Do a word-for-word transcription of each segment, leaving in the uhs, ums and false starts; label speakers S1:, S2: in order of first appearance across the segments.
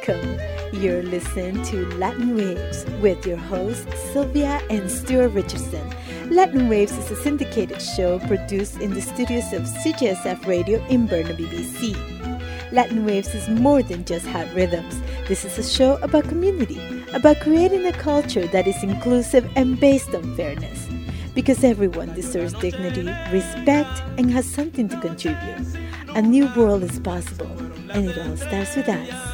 S1: Welcome. You're listening to Latin Waves with your hosts Sylvia and Stuart Richardson. Latin Waves is a syndicated show produced in the studios of C J S F Radio in Burnaby, B C. Latin Waves is more than just hot rhythms. This is a show about community, about creating a culture that is inclusive and based on fairness. Because everyone deserves dignity, respect, and has something to contribute. A new world is possible, and it all starts with us.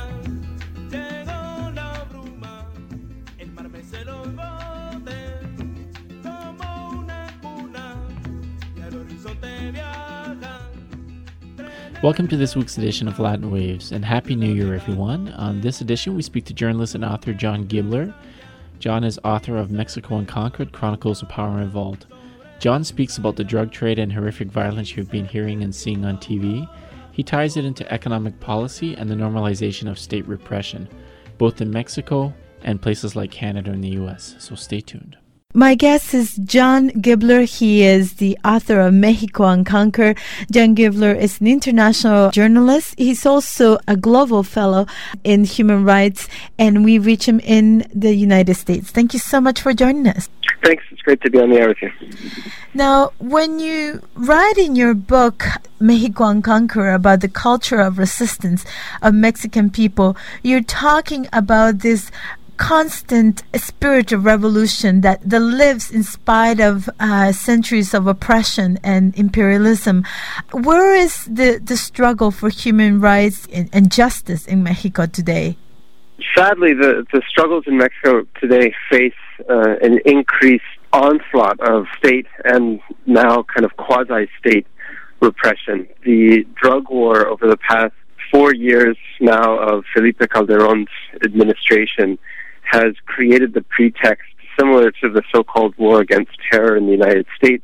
S2: Welcome to this week's edition of Latin Waves, and Happy New Year, everyone. On this edition, we speak to journalist and author John Gibler. John is author of Mexico Unconquered, Chronicles of Power and Revolt. John speaks about the drug trade and horrific violence you've been hearing and seeing on T V. He ties it into economic policy and the normalization of state repression, both in Mexico and places like Canada and the U S, so stay tuned.
S1: My guest is John Gibler. He is the author of Mexico Unconquered. John Gibler is an international journalist. He's also a global fellow in human rights, and we reach him in the United States. Thank you so much for joining us.
S3: Thanks. It's great to be on the air with you.
S1: Now, when you write in your book, Mexico Unconquered, about the culture of resistance of Mexican people, you're talking about this constant spirit of revolution that, that lives in spite of uh, centuries of oppression and imperialism. Where is the, the struggle for human rights and, and justice in Mexico today?
S3: Sadly, the, the struggles in Mexico today face uh, an increased onslaught of state and now kind of quasi-state repression. The drug war over the past four years now of Felipe Calderón's administration has created the pretext, similar to the so-called war against terror in the United States,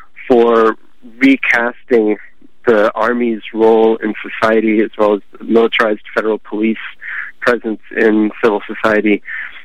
S3: for recasting the Army's role in society, as well as the militarized federal police presence in civil society,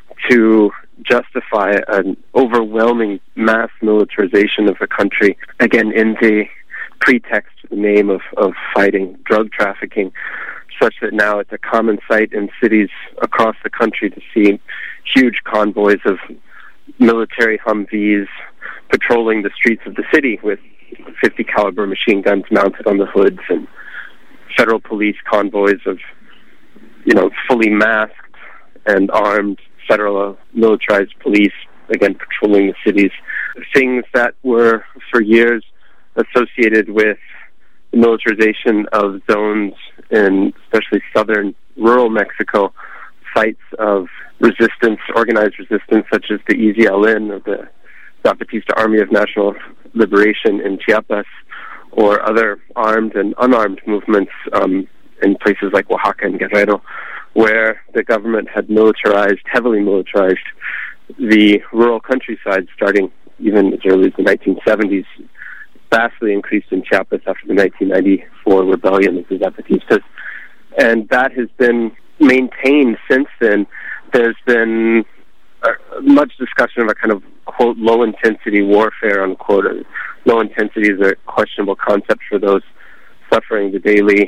S3: to justify an overwhelming mass militarization of the country, again, in the pretext, the name of, of fighting drug trafficking, such that now it's a common sight in cities across the country to see huge convoys of military Humvees patrolling the streets of the city with fifty caliber machine guns mounted on the hoods, and federal police convoys of, you know, fully masked and armed federal militarized police, again, patrolling the cities. Things that were for years associated with the militarization of zones in especially southern rural Mexico, sites of resistance, organized resistance, such as the E Z L N, or the Zapatista Army of National Liberation in Chiapas, or other armed and unarmed movements um, in places like Oaxaca and Guerrero, where the government had militarized, heavily militarized, the rural countryside, starting even as early as the nineteen seventies, vastly increased in Chiapas after the nineteen ninety-four rebellion of the Zapatistas. And that has been maintained since then. There's been uh, much discussion of a kind of, quote, low-intensity warfare, unquote. Low-intensity is a questionable concept for those suffering the daily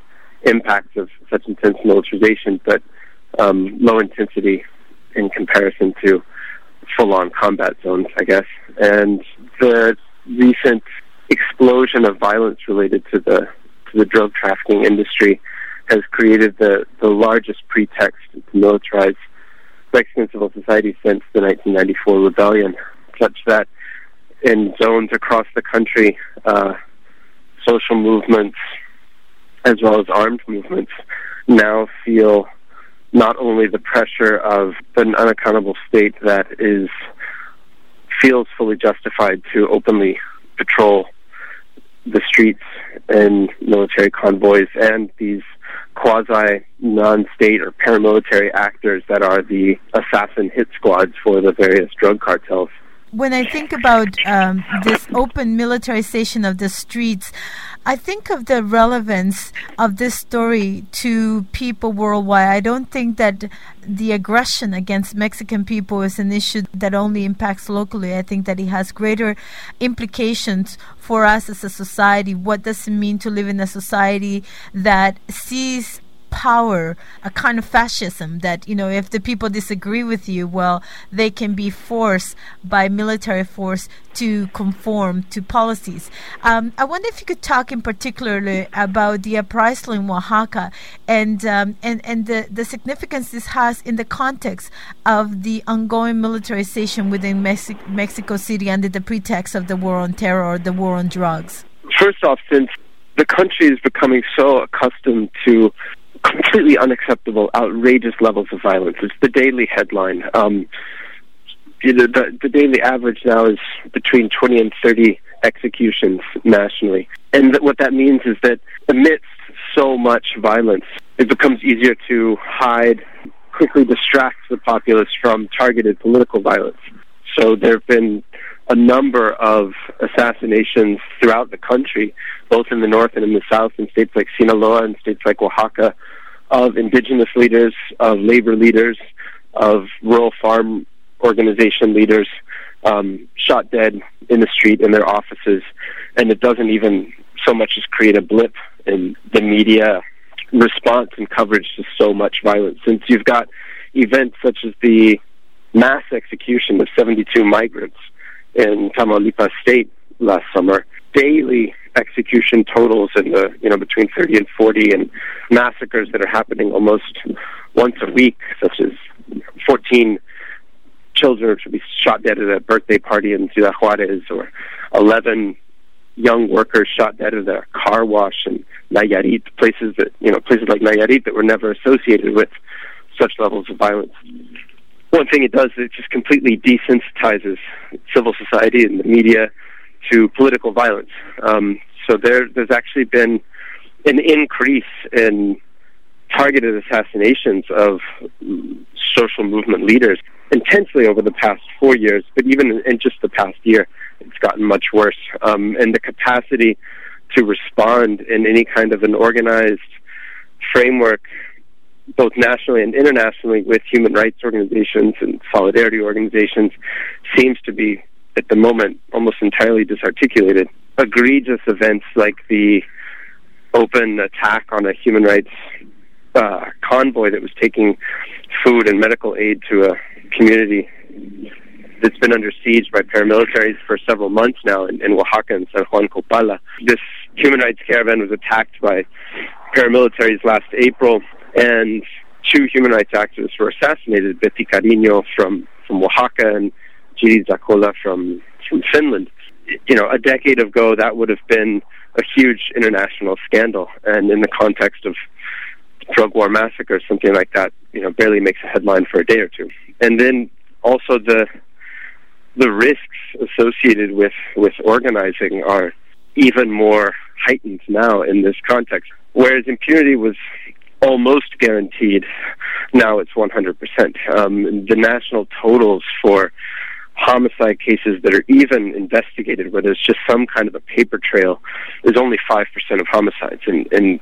S3: impacts of such intense militarization, but um, low-intensity in comparison to full-on combat zones, I guess. And the recent explosion of violence related to the to the drug trafficking industry has created the, the largest pretext to militarize Mexican civil society since the nineteen ninety-four rebellion, such that in zones across the country, uh, social movements as well as armed movements now feel not only the pressure of an unaccountable state that is feels fully justified to openly patrol the streets and military convoys, and these quasi non-state or paramilitary actors that are the assassin hit squads for the various drug cartels.
S1: When I think about um, this open militarization of the streets, I think of the relevance of this story to people worldwide. I don't think that the aggression against Mexican people is an issue that only impacts locally. I think that it has greater implications for us as a society. What does it mean to live in a society that sees power, a kind of fascism that, you know, if the people disagree with you, well, they can be forced by military force to conform to policies. Um, I wonder if you could talk in particularly about the uprising in Oaxaca and um, and, and the, the significance this has in the context of the ongoing militarization within Mexi- Mexico City under the pretext of the war on terror or the war on drugs.
S3: First off, since the country is becoming so accustomed to completely unacceptable, outrageous levels of violence, it's the daily headline. Um, you know, the, the daily average now is between twenty and thirty executions nationally. And th- what that means is that amidst so much violence, it becomes easier to hide, quickly distract the populace from targeted political violence. So there have been a number of assassinations throughout the country, both in the north and in the south, in states like Sinaloa and states like Oaxaca, of indigenous leaders, of labor leaders, of rural farm organization leaders, um, shot dead in the street in their offices. And it doesn't even so much as create a blip in the media response and coverage to so much violence. Since you've got events such as the mass execution of seventy-two migrants in Tamaulipas State last summer, daily execution totals in the, you know, between thirty and forty, and massacres that are happening almost once a week, such as fourteen children to be shot dead at a birthday party in Ciudad Juarez, or eleven young workers shot dead at a car wash in Nayarit, places that, you know, places like Nayarit that were never associated with such levels of violence. One thing it does is it just completely desensitizes civil society and the media to political violence. Um, so there, there's actually been an increase in targeted assassinations of social movement leaders intensely over the past four years, but even in, in just the past year, it's gotten much worse. Um, and the capacity to respond in any kind of an organized framework, both nationally and internationally, with human rights organizations and solidarity organizations, seems to be, at the moment, almost entirely disarticulated. Egregious events like the open attack on a human rights uh, convoy that was taking food and medical aid to a community that's been under siege by paramilitaries for several months now in, in Oaxaca and San Juan Copala. This human rights caravan was attacked by paramilitaries last April, and two human rights activists were assassinated, Betty Cariño from, from Oaxaca and Giri Zakola from, from Finland. You know, a decade ago, that would have been a huge international scandal, and in the context of drug war massacres, something like that, you know, barely makes a headline for a day or two. And then also the the risks associated with, with organizing are even more heightened now in this context. Whereas impunity was almost guaranteed, now it's one hundred percent. Um, the national totals for homicide cases that are even investigated, where there's just some kind of a paper trail, is only five percent of homicides, and, and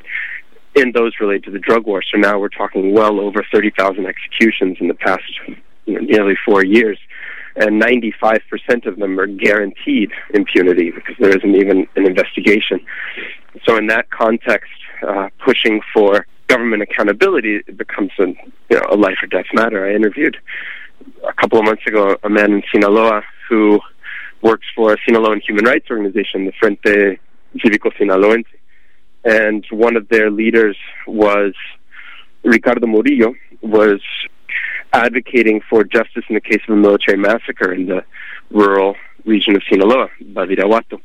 S3: in those related to the drug war. So now we're talking well over thirty thousand executions in the past, you know, nearly four years, and ninety-five percent of them are guaranteed impunity because there isn't even an investigation. So in that context, uh, pushing for government accountability, it becomes a, you know, a life or death matter. I interviewed a couple of months ago a man in Sinaloa who works for a Sinaloan human rights organization, the Frente Cívico Sinaloense, and one of their leaders was Ricardo Murillo, was advocating for justice in the case of a military massacre in the rural region of Sinaloa, Badiraguato.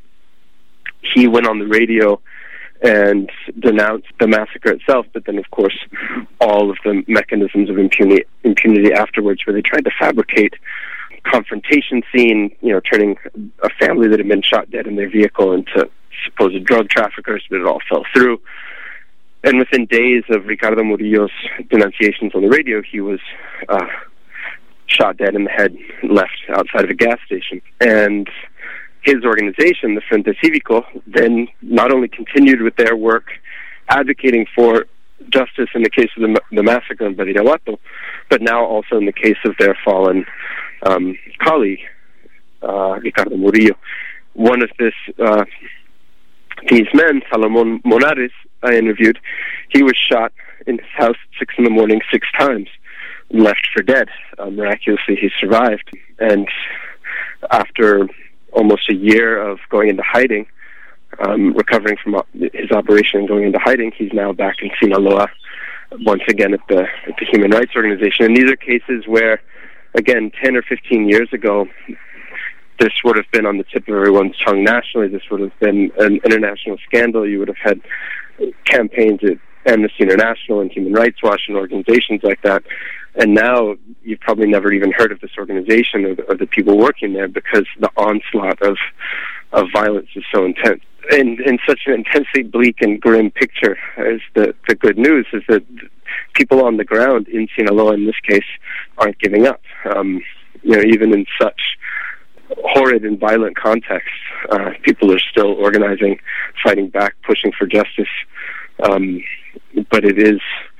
S3: He went on the radio and denounced the massacre itself, but then, of course, all of the mechanisms of impunity, impunity afterwards, where they tried to fabricate confrontation scene, you know, turning a family that had been shot dead in their vehicle into supposed drug traffickers, but it all fell through. And within days of Ricardo Murillo's denunciations on the radio, he was uh, shot dead in the head, left outside of a gas station. And his organization, the Frente Cívico, then not only continued with their work advocating for justice in the case of the, the massacre in Badiraguato, but now also in the case of their fallen um, colleague, uh, Ricardo Murillo. One of this, uh, these men, Salomon Monares, I interviewed, he was shot in his house at six in the morning six times, left for dead. Uh, miraculously, he survived. And after almost a year of going into hiding, um, recovering from his operation and going into hiding, he's now back in Sinaloa, once again at the, at the Human Rights Organization. And these are cases where, again, ten or fifteen years ago, this would have been on the tip of everyone's tongue nationally. This would have been an international scandal. You would have had campaigns at Amnesty International and Human Rights Watch and organizations like that. And now you've probably never even heard of this organization or the, or the people working there, because the onslaught of of violence is so intense. And in such an intensely bleak and grim picture, is the, the good news is that people on the ground in Sinaloa, in this case, aren't giving up. Um, you know, even in such horrid and violent contexts, uh, people are still organizing, fighting back, pushing for justice. Um, but it is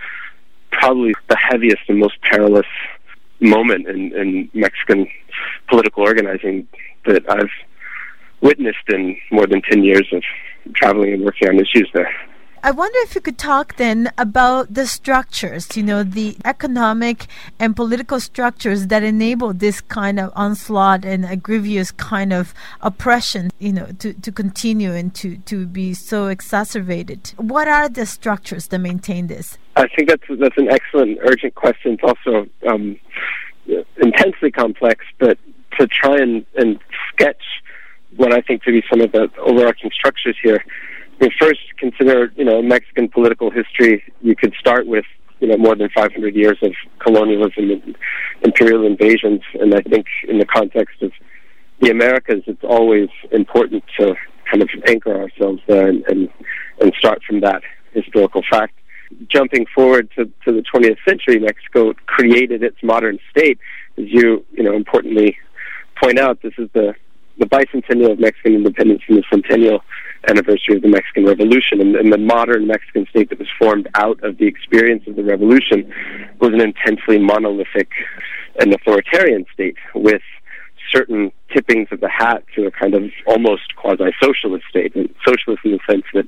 S3: probably the heaviest and most perilous moment in, in Mexican political organizing that I've witnessed in more than ten years of traveling and working on issues there.
S1: I wonder if you could talk then about the structures, you know, the economic and political structures that enable this kind of onslaught and a grievous kind of oppression, you know, to, to continue and to, to be so exacerbated. What are the structures that maintain this?
S3: I think that's that's an excellent, urgent question. It's also um, intensely complex, but to try and, and sketch what I think to be some of the overarching structures here. I mean, first, consider, you know, Mexican political history. You could start with, you know, more than five hundred years of colonialism and imperial invasions. And I think in the context of the Americas, it's always important to kind of anchor ourselves there and, and, and start from that historical fact. Jumping forward to, to the twentieth century, Mexico created its modern state. As you, you know, importantly point out, this is the, the bicentennial of Mexican independence and the centennial anniversary of the Mexican Revolution, and, and the modern Mexican state that was formed out of the experience of the Revolution was an intensely monolithic and authoritarian state with certain tippings of the hat to a kind of almost quasi-socialist state, and socialist in the sense that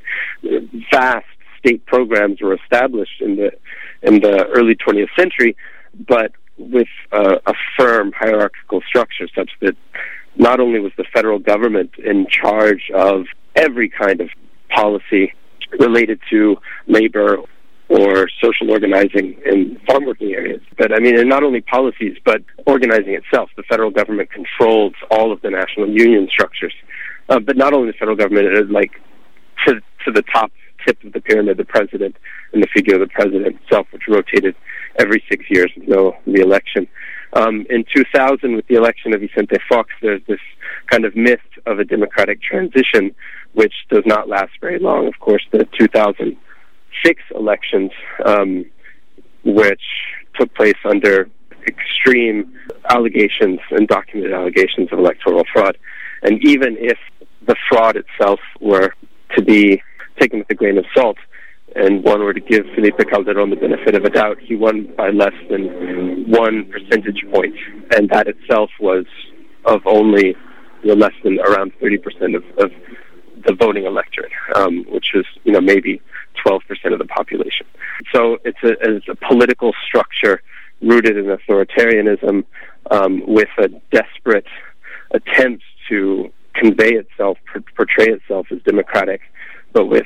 S3: vast state programs were established in the in the early twentieth century, but with uh, a firm hierarchical structure such that not only was the federal government in charge of every kind of policy related to labor or social organizing in farm working areas. But I mean, and not only policies, but organizing itself. The federal government controls all of the national union structures. Uh, but not only the federal government, it is like to, to the top tip of the pyramid, the president and the figure of the president itself, which rotated every six years with no re-election. Um, in two thousand, with the election of Vicente Fox, there's this kind of myth of a democratic transition, which does not last very long. Of course, the two thousand six elections, um, which took place under extreme allegations and documented allegations of electoral fraud. And even if the fraud itself were to be taken with a grain of salt, and one were to give Felipe Calderon the benefit of a doubt, he won by less than one percentage point, and that itself was of only, you know, less than around thirty percent of, of the voting electorate, um, which was, you know, maybe twelve percent of the population. So it's a, it's a political structure rooted in authoritarianism, um, with a desperate attempt to convey itself, per- portray itself as democratic, but with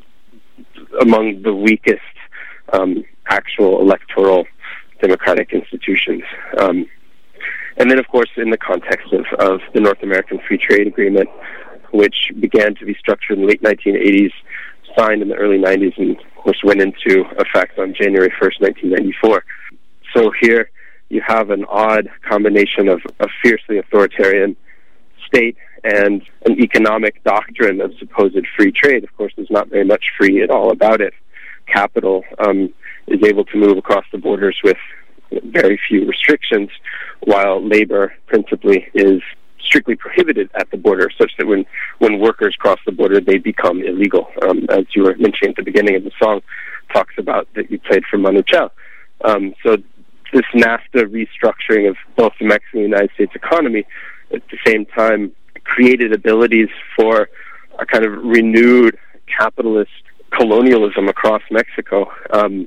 S3: among the weakest um, actual electoral democratic institutions. Um, and then, of course, in the context of, of the North American Free Trade Agreement, which began to be structured in the late nineteen eighties, signed in the early nineties, and, of course, went into effect on January first, nineteen ninety-four. So here you have an odd combination of a fiercely authoritarian state and an economic doctrine of supposed free trade. Of course, there's not very much free at all about it. Capital um, is able to move across the borders with very few restrictions, while labor principally is strictly prohibited at the border, such that when, when workers cross the border, they become illegal. Um, as you were mentioning at the beginning of the song, talks about that you played for Manu Chao. Um, so this NAFTA restructuring of both the Mexican and the United States economy at the same time created abilities for a kind of renewed capitalist colonialism across Mexico, um,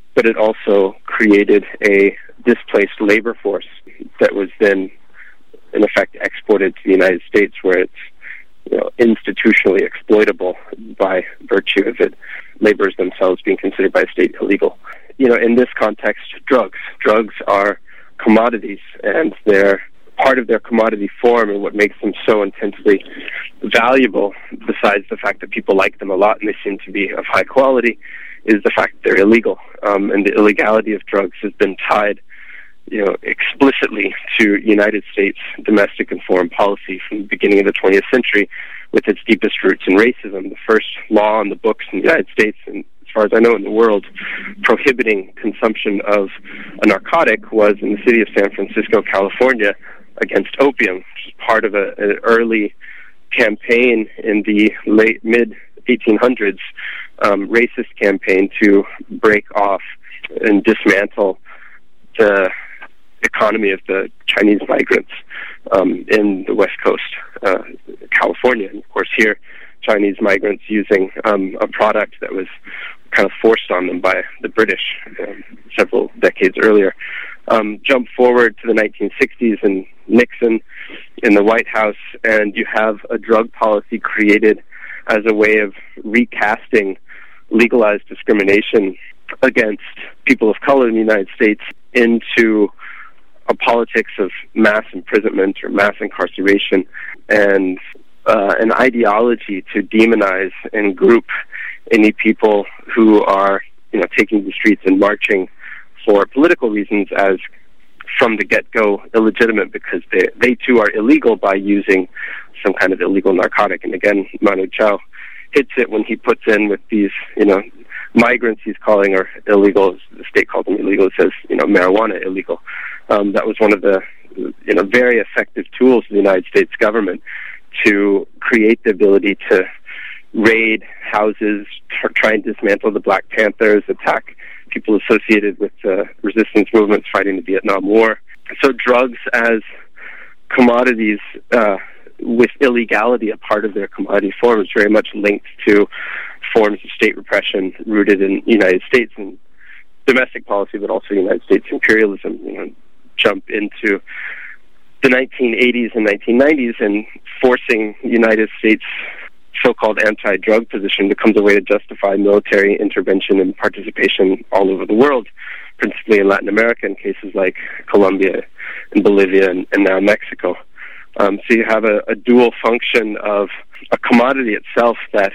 S3: but it also created a displaced labor force that was then, in effect, exported to the United States, where it's, you know, institutionally exploitable by virtue of it, laborers themselves being considered by a state illegal. You know, in this context, drugs. Drugs are commodities, and they're part of their commodity form, and what makes them so intensely valuable, besides the fact that people like them a lot and they seem to be of high quality, is the fact that they're illegal. Um, and the illegality of drugs has been tied, you know, explicitly to United States domestic and foreign policy from the beginning of the twentieth century, with its deepest roots in racism. The first law on the books in the United States, and as far as I know in the world, prohibiting consumption of a narcotic was in the city of San Francisco, California, against opium, which is part of a, an early campaign in the late mid eighteen hundreds, um, racist campaign to break off and dismantle the economy of the Chinese migrants um, in the West Coast, uh, California. And of course here, Chinese migrants using um, a product that was kind of forced on them by the British um, several decades earlier. Um, jump forward to the nineteen sixties and Nixon in the White House, and you have a drug policy created as a way of recasting legalized discrimination against people of color in the United States into a politics of mass imprisonment or mass incarceration, and uh, an ideology to demonize and group any people who are, you know, taking the streets and marching for political reasons as, from the get-go, illegitimate, because they they too are illegal by using some kind of illegal narcotic. And again, Manu Chao hits it when he puts in with these, you know, migrants he's calling are illegal. The state called them illegal. It says, you know, marijuana illegal. Um, that was one of the, you know, very effective tools of the United States government to create the ability to raid houses, t- try and dismantle the Black Panthers, attack people associated with uh, resistance movements fighting the Vietnam War. So drugs as commodities uh, with illegality a part of their commodity form is very much linked to forms of state repression rooted in the United States and domestic policy, but also United States imperialism. You know, jump into the nineteen eighties and nineteen nineties, and forcing the United States so-called anti-drug position becomes a way to justify military intervention and participation all over the world, principally in Latin America in cases like Colombia and Bolivia and, and now Mexico. Um, so you have a, a dual function of a commodity itself that,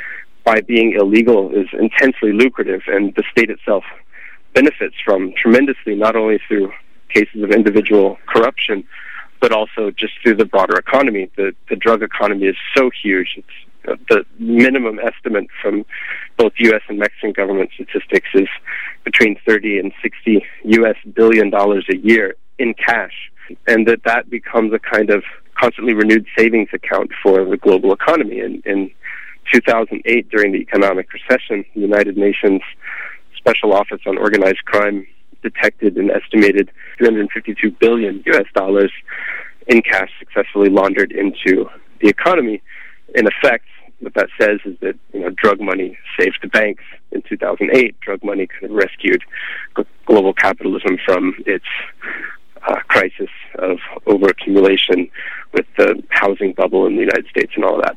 S3: by being illegal, is intensely lucrative, and the state itself benefits from tremendously, not only through cases of individual corruption, but also just through the broader economy. The, the drug economy is so huge. It's, uh, the minimum estimate from both U S and Mexican government statistics is between thirty and sixty U S billion dollars a year in cash, and that that becomes a kind of constantly renewed savings account for the global economy. And in two thousand eight, during the economic recession, the United Nations Special Office on Organized Crime detected an estimated three hundred fifty-two billion U S dollars in cash successfully laundered into the economy. In effect, what that says is that, you know, drug money saved the banks in two thousand eight. Drug money kind of rescued global capitalism from its uh, crisis of overaccumulation with the housing bubble in the United States and all of that.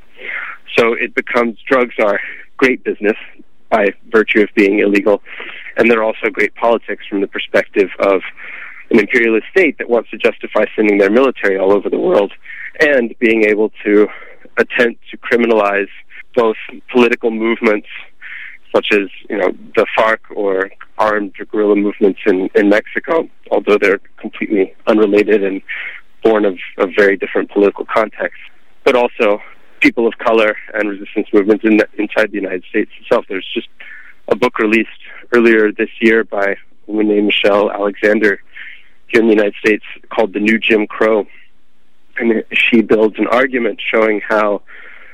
S3: So it becomes, drugs are great business by virtue of being illegal, and they're also great politics from the perspective of an imperialist state that wants to justify sending their military all over the world and being able to attempt to criminalize both political movements such as, you know, the FARC or armed guerrilla movements in, in Mexico, although they're completely unrelated and born of, of very different political contexts, but also people of color and resistance movements in the, inside the United States itself. There's just a book released earlier this year by a woman named Michelle Alexander here in the United States called The New Jim Crow, and she builds an argument showing how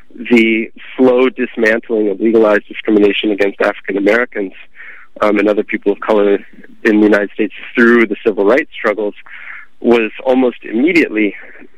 S3: the slow dismantling of legalized discrimination against African Americans um, and other people of color in the United States through the civil rights struggles was almost immediately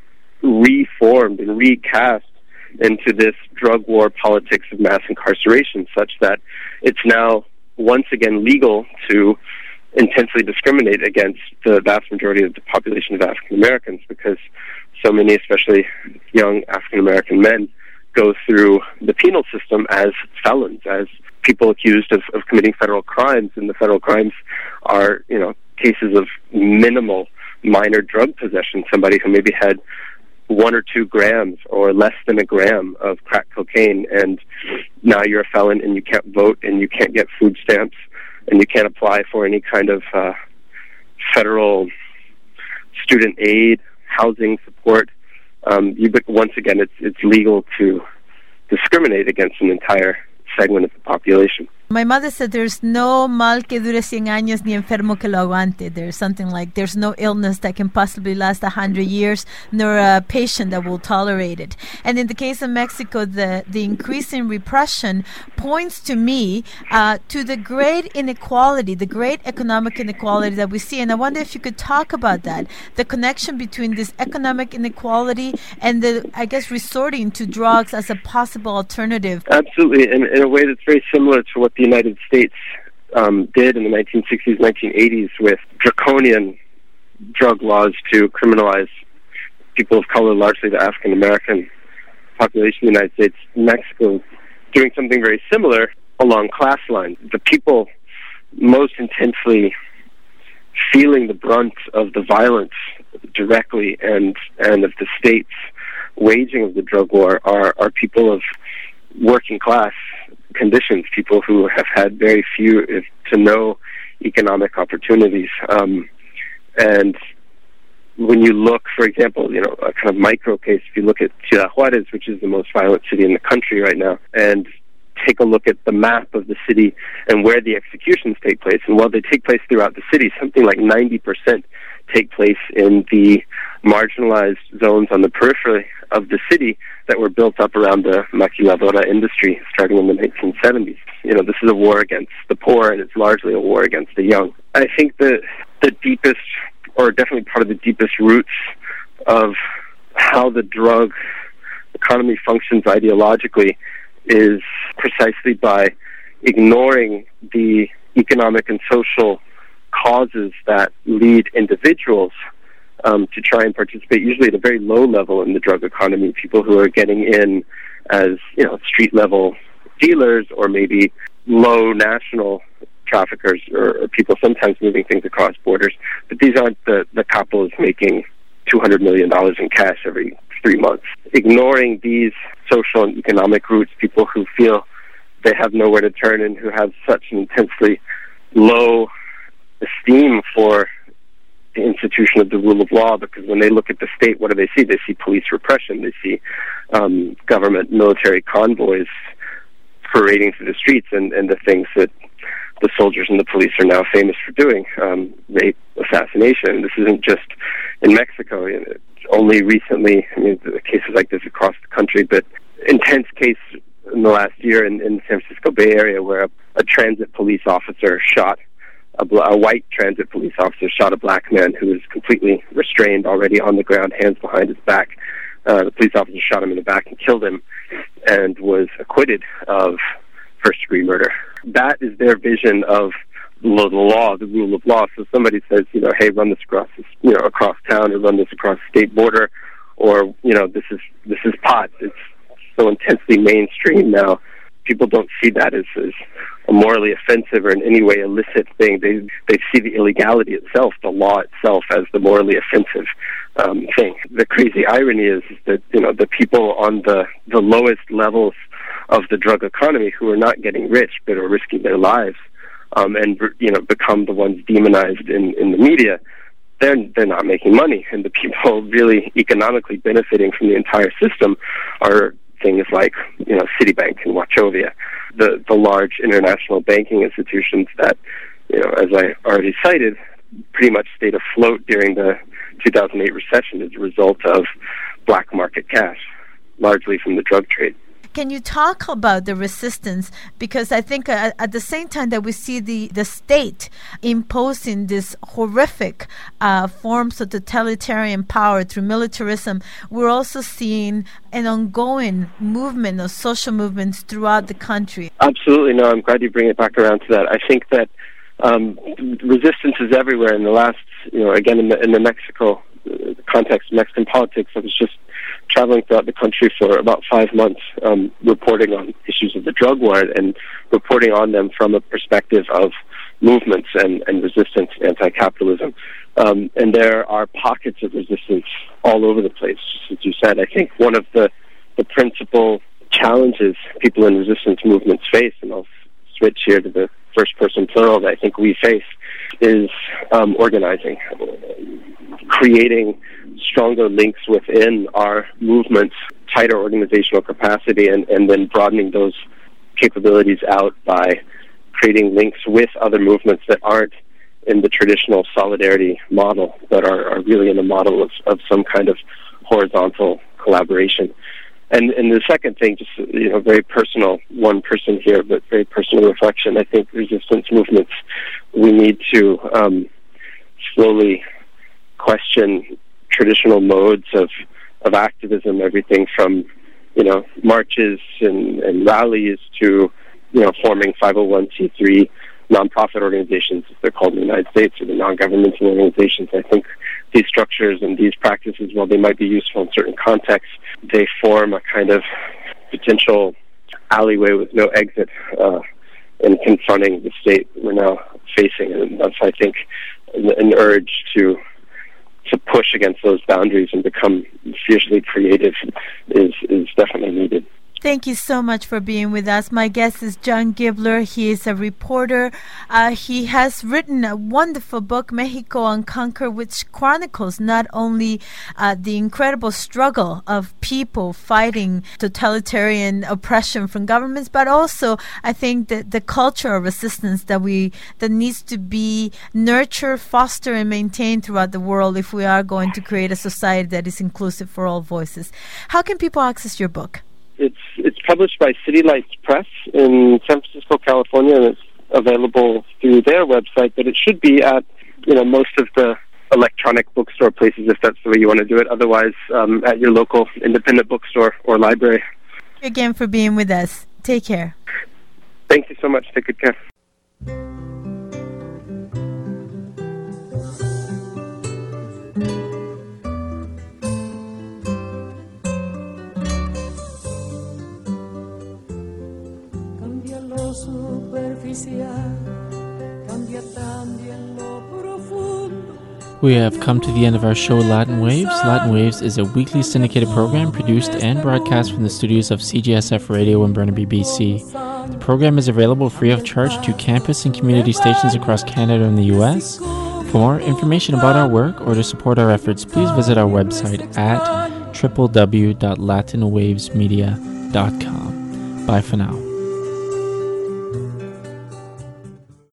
S3: reformed and recast into this drug war politics of mass incarceration, such that it's now once again legal to intensely discriminate against the vast majority of the population of African Americans, because so many, especially young African American men, go through the penal system as felons, as people accused of, of committing federal crimes, and the federal crimes are, you know, cases of minimal, minor drug possession. Somebody who maybe had one or two grams or less than a gram of crack cocaine, and now you're a felon and you can't vote and you can't get food stamps and you can't apply for any kind of uh, federal student aid, housing support. Um, you, but once again, it's it's legal to discriminate against an entire segment of the population.
S1: My mother said there's no mal que dure cien años ni enfermo que lo aguante. There's something like there's no illness that can possibly last a hundred years, nor a patient that will tolerate it. And in the case of Mexico, the, the increase in repression points to me uh, to the great inequality, the great economic inequality that we see. And I wonder if you could talk about that, the connection between this economic inequality and the, I guess, resorting to drugs as a possible alternative.
S3: Absolutely, in, in a way that's very similar to what the United States um, did in the nineteen sixties, nineteen eighties with draconian drug laws to criminalize people of color, largely the African American population of the United States. Mexico doing something very similar along class lines. The people most intensely feeling the brunt of the violence directly and and of the state's waging of the drug war are, are people of working class conditions, people who have had very few if to no economic opportunities. Um, and when you look, for example, you know, a kind of micro case, if you look at Ciudad Juarez, which is the most violent city in the country right now, and take a look at the map of the city and where the executions take place, and while they take place throughout the city, something like ninety percent take place in the marginalized zones on the periphery of the city that were built up around the maquiladora industry starting in the nineteen seventies. You know, this is a war against the poor, and it's largely a war against the young. I think that the deepest, or definitely part of the deepest roots of how the drug economy functions ideologically is precisely by ignoring the economic and social causes that lead individuals um, to try and participate, usually at a very low level in the drug economy, people who are getting in as, you know, street-level dealers or maybe low national traffickers or, or people sometimes moving things across borders. But these aren't the, the capos making two hundred million dollars in cash every three months. Ignoring these social and economic roots, people who feel they have nowhere to turn and who have such an intensely low esteem for the institution of the rule of law, because when they look at the state, what do they see? They see police repression. They see um, government military convoys parading through the streets and, and the things that the soldiers and the police are now famous for doing, um, rape, assassination. This isn't just in Mexico. It's only recently, I mean, cases like this across the country, but intense case in the last year in, in the San Francisco Bay Area where a, a transit police officer shot A, a white transit police officer shot a black man who was completely restrained already on the ground, hands behind his back. Uh, the police officer shot him in the back and killed him and was acquitted of first-degree murder. That is their vision of the law, the rule of law. So somebody says, you know, hey, run this across, this, you know, across town, or run this across the state border, or, you know, this is this is pot. It's so intensely mainstream now. People don't see that as, as a morally offensive or in any way illicit thing. They they see the illegality itself, the law itself, as the morally offensive um, thing. The crazy irony is, is that, you know, the people on the, the lowest levels of the drug economy who are not getting rich but are risking their lives um, and, you know, become the ones demonized in, in the media, they're, they're not making money. And the people really economically benefiting from the entire system are things like, you know, Citibank and Wachovia, the the large international banking institutions that, you know, as I already cited, pretty much stayed afloat during the two thousand eight recession as a result of black market cash, largely from the drug trade.
S1: can you talk about the resistance? Because I think uh, at the same time that we see the, the state imposing this horrific uh, forms of totalitarian power through militarism, we're also seeing an ongoing movement of social movements throughout the country.
S3: Absolutely. No, I'm glad you bring it back around to that. I think that um, resistance is everywhere. In the last, you know, again, in the, in the Mexico uh, context, Mexican politics, I was just traveling throughout the country for about five months, um, reporting on issues of the drug war and reporting on them from a perspective of movements and, and resistance to anti-capitalism. Um, and there are pockets of resistance all over the place. As you said, I think one of the, the principal challenges people in resistance movements face, and I'll switch here to the first person plural that I think we face, is um, organizing, creating stronger links within our movements, tighter organizational capacity, and, and then broadening those capabilities out by creating links with other movements that aren't in the traditional solidarity model, but are, are really in the model of, of some kind of horizontal collaboration. And, and the second thing, just, you know, very personal, one person here, but very personal reflection. I think resistance movements, we need to um, slowly question traditional modes of, of activism, everything from, you know, marches and, and rallies to, you know, forming five oh one c three nonprofit organizations, as they're called in the United States, or the non-governmental organizations. I think these structures and these practices, while they might be useful in certain contexts, they form a kind of potential alleyway with no exit uh, in confronting the state we're now facing. And that's, I think, an, an urge to to push against those boundaries and become fiercely creative is, is definitely needed.
S1: Thank you so much for being with us. My guest is John Gibler. He is a reporter. Uh, he has written a wonderful book, Mexico Unconquered, which chronicles not only uh, the incredible struggle of people fighting totalitarian oppression from governments, but also, I think, the, the culture of resistance that we that needs to be nurtured, fostered, and maintained throughout the world if we are going to create a society that is inclusive for all voices. How can people access your book?
S3: It's it's published by City Lights Press in San Francisco, California, and it's available through their website. But it should be at, you know, most of the electronic bookstore places, if that's the way you want to do it. Otherwise, um, at your local independent bookstore or library.
S1: Thank you again for being with us. Take care.
S3: Thank you so much. Take good care.
S2: We have come to the end of our show, Latin Waves. Latin Waves is a weekly syndicated program produced and broadcast from the studios of C J S F Radio in Burnaby, B C. The program is available free of charge to campus and community stations across Canada and the U S. For more information about our work or to support our efforts, please visit our website at w w w dot latin waves media dot com. Bye for now.